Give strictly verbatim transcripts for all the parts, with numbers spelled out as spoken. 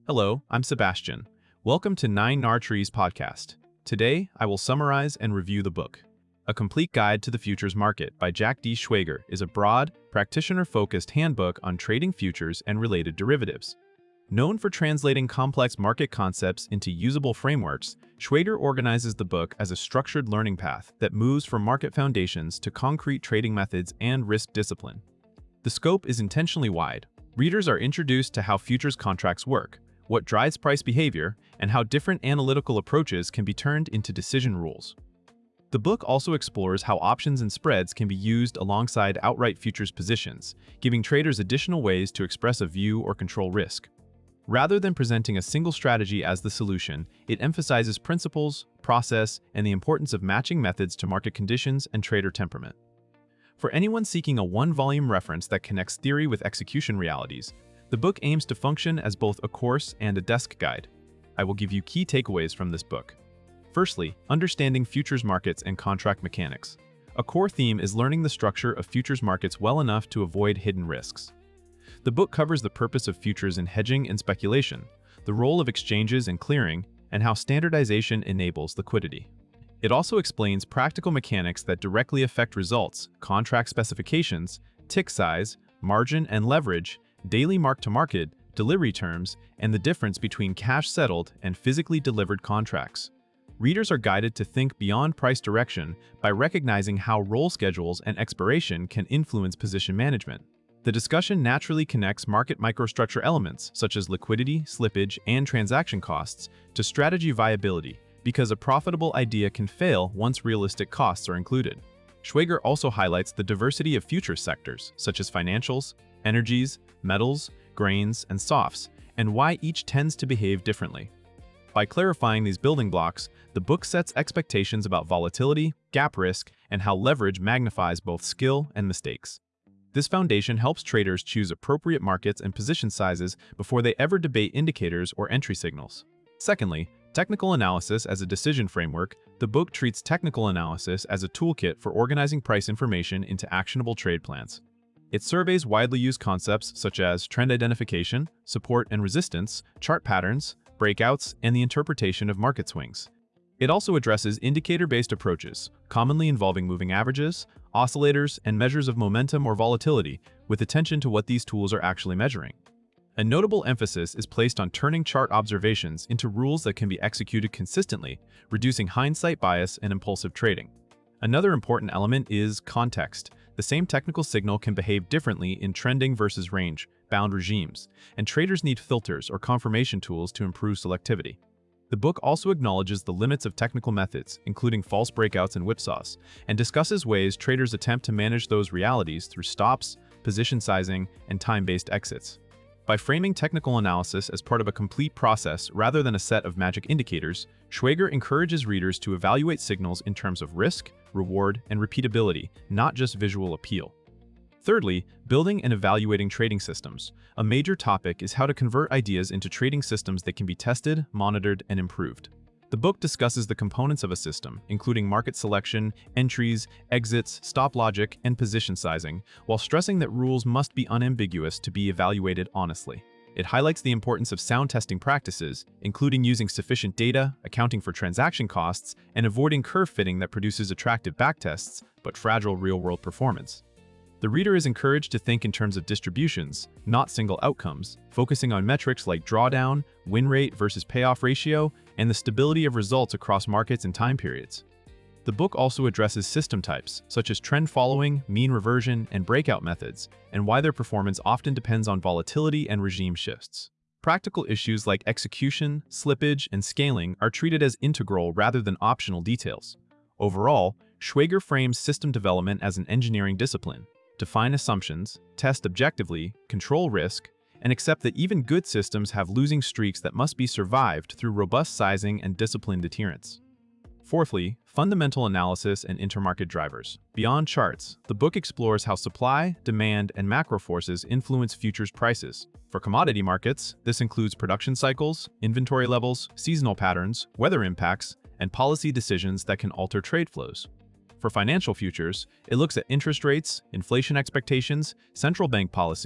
Hello, I'm Sebastian. Welcome to Nine Nar Trees podcast. Today, I will summarize and review the book. A Complete Guide to the Futures Market by Jack D. Schwager is a broad, practitioner-focused handbook on trading futures and related derivatives. Known for translating complex market concepts into usable frameworks, Schwager organizes the book as a structured learning path that moves from market foundations to concrete trading methods and risk discipline. The scope is intentionally wide. Readers are introduced to how futures contracts work, what drives price behavior, and how different analytical approaches can be turned into decision rules. The book also explores how options and spreads can be used alongside outright futures positions, giving traders additional ways to express a view or control risk. Rather than presenting a single strategy as the solution, it emphasizes principles, process, and the importance of matching methods to market conditions and trader temperament. For anyone seeking a one-volume reference that connects theory with execution realities, the book aims to function as both a course and a desk guide. I will give you key takeaways from this book. Firstly, understanding futures markets and contract mechanics. A core theme is learning the structure of futures markets well enough to avoid hidden risks. The book covers the purpose of futures in hedging and speculation, the role of exchanges and clearing, and how standardization enables liquidity. It also explains practical mechanics that directly affect results, contract specifications, tick size, margin and leverage, daily mark-to-market, delivery terms, and the difference between cash-settled and physically delivered contracts. Readers are guided to think beyond price direction by recognizing how roll schedules and expiration can influence position management. The discussion naturally connects market microstructure elements such as liquidity, slippage, and transaction costs to strategy viability, because a profitable idea can fail once realistic costs are included. Schwager also highlights the diversity of futures sectors, such as financials, energies, metals, grains, and softs, and why each tends to behave differently. By clarifying these building blocks, the book sets expectations about volatility, gap risk, and how leverage magnifies both skill and mistakes. This foundation helps traders choose appropriate markets and position sizes before they ever debate indicators or entry signals. Secondly, technical analysis as a decision framework. The book treats technical analysis as a toolkit for organizing price information into actionable trade plans. It surveys widely used concepts such as trend identification, support and resistance, chart patterns, breakouts, and the interpretation of market swings. It also addresses indicator-based approaches, commonly involving moving averages, oscillators, and measures of momentum or volatility, with attention to what these tools are actually measuring. A notable emphasis is placed on turning chart observations into rules that can be executed consistently, reducing hindsight bias and impulsive trading. Another important element is context. The same technical signal can behave differently in trending versus range-bound regimes, and traders need filters or confirmation tools to improve selectivity. The book also acknowledges the limits of technical methods, including false breakouts and whipsaws, and discusses ways traders attempt to manage those realities through stops, position sizing, and time-based exits. By framing technical analysis as part of a complete process rather than a set of magic indicators, Schwager encourages readers to evaluate signals in terms of risk, reward, and repeatability, not just visual appeal. Thirdly, building and evaluating trading systems. A major topic is how to convert ideas into trading systems that can be tested, monitored, and improved. The book discusses the components of a system, including market selection, entries, exits, stop logic, and position sizing, while stressing that rules must be unambiguous to be evaluated honestly. It highlights the importance of sound testing practices, including using sufficient data, accounting for transaction costs, and avoiding curve fitting that produces attractive backtests but fragile real-world performance. The reader is encouraged to think in terms of distributions, not single outcomes, focusing on metrics like drawdown, win rate versus payoff ratio, and the stability of results across markets and time periods. The book also addresses system types, such as trend following, mean reversion, and breakout methods, and why their performance often depends on volatility and regime shifts. Practical issues like execution, slippage, and scaling are treated as integral rather than optional details. Overall, Schwager frames system development as an engineering discipline. Define assumptions, test objectively, control risk, and accept that even good systems have losing streaks that must be survived through robust sizing and disciplined adherence. Fourthly, fundamental analysis and intermarket drivers. Beyond charts, the book explores how supply, demand, and macro forces influence futures prices. For commodity markets, this includes production cycles, inventory levels, seasonal patterns, weather impacts, and policy decisions that can alter trade flows. For financial futures, it looks at interest rates, inflation expectations, central bank policy,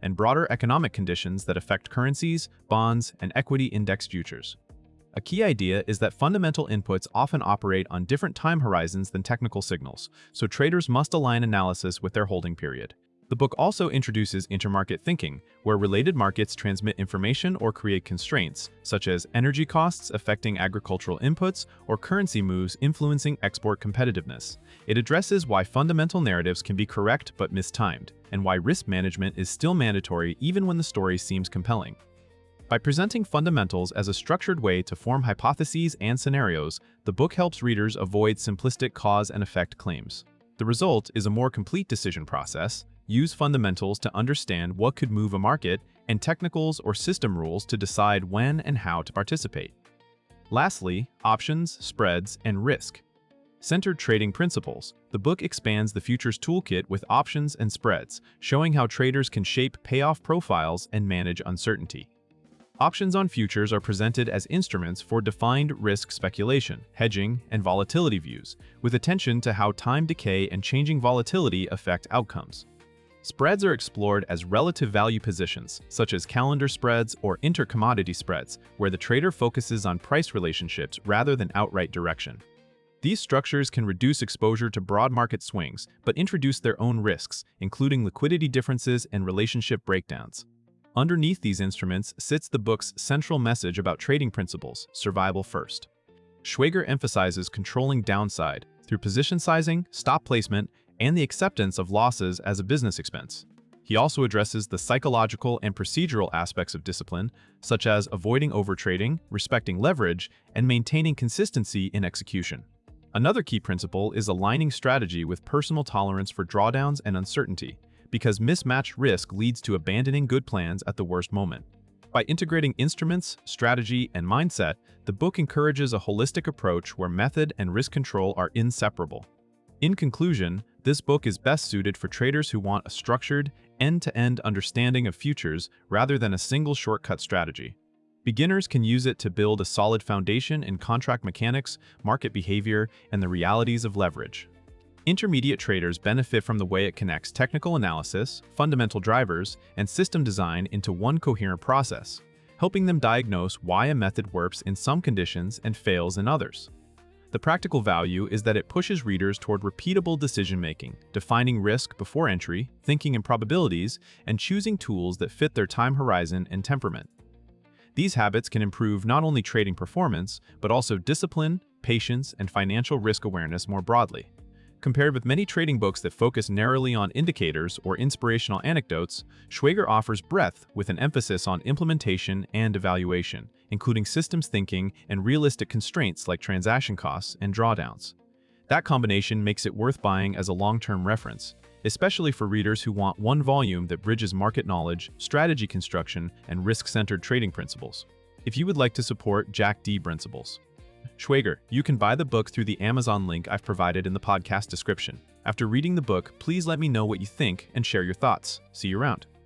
and broader economic conditions that affect currencies, bonds, and equity index futures. A key idea is that fundamental inputs often operate on different time horizons than technical signals, so traders must align analysis with their holding period. The book also introduces intermarket thinking, where related markets transmit information or create constraints, such as energy costs affecting agricultural inputs or currency moves influencing export competitiveness. It addresses why fundamental narratives can be correct but mistimed, and why risk management is still mandatory even when the story seems compelling. By presenting fundamentals as a structured way to form hypotheses and scenarios, the book helps readers avoid simplistic cause and effect claims. The result is a more complete decision process. Use fundamentals to understand what could move a market, and technicals or system rules to decide when and how to participate. Lastly, options, spreads, and risk. Centered trading principles. The book expands the futures toolkit with options and spreads, showing how traders can shape payoff profiles and manage uncertainty. Options on futures are presented as instruments for defined risk speculation, hedging, and volatility views, with attention to how time decay and changing volatility affect outcomes. Spreads are explored as relative value positions, such as calendar spreads or inter-commodity spreads, where the trader focuses on price relationships rather than outright direction. These structures can reduce exposure to broad market swings, but introduce their own risks, including liquidity differences and relationship breakdowns. Underneath these instruments sits the book's central message about trading principles, survival first. Schwager emphasizes controlling downside through position sizing, stop placement, and the acceptance of losses as a business expense. He also addresses the psychological and procedural aspects of discipline, such as avoiding overtrading, respecting leverage, and maintaining consistency in execution. Another key principle is aligning strategy with personal tolerance for drawdowns and uncertainty, because mismatched risk leads to abandoning good plans at the worst moment. By integrating instruments, strategy, and mindset, the book encourages a holistic approach where method and risk control are inseparable. In conclusion, this book is best suited for traders who want a structured, end-to-end understanding of futures rather than a single shortcut strategy. Beginners can use it to build a solid foundation in contract mechanics, market behavior, and the realities of leverage. Intermediate traders benefit from the way it connects technical analysis, fundamental drivers, and system design into one coherent process, helping them diagnose why a method works in some conditions and fails in others. The practical value is that it pushes readers toward repeatable decision-making, defining risk before entry, thinking in probabilities, and choosing tools that fit their time horizon and temperament. These habits can improve not only trading performance, but also discipline, patience, and financial risk awareness more broadly. Compared with many trading books that focus narrowly on indicators or inspirational anecdotes, Schwager offers breadth with an emphasis on implementation and evaluation, including systems thinking and realistic constraints like transaction costs and drawdowns. That combination makes it worth buying as a long-term reference, especially for readers who want one volume that bridges market knowledge, strategy construction, and risk-centered trading principles. If you would like to support Jack D. Principles, Schwager, you can buy the book through the Amazon link I've provided in the podcast description. After reading the book, please let me know what you think and share your thoughts. See you around.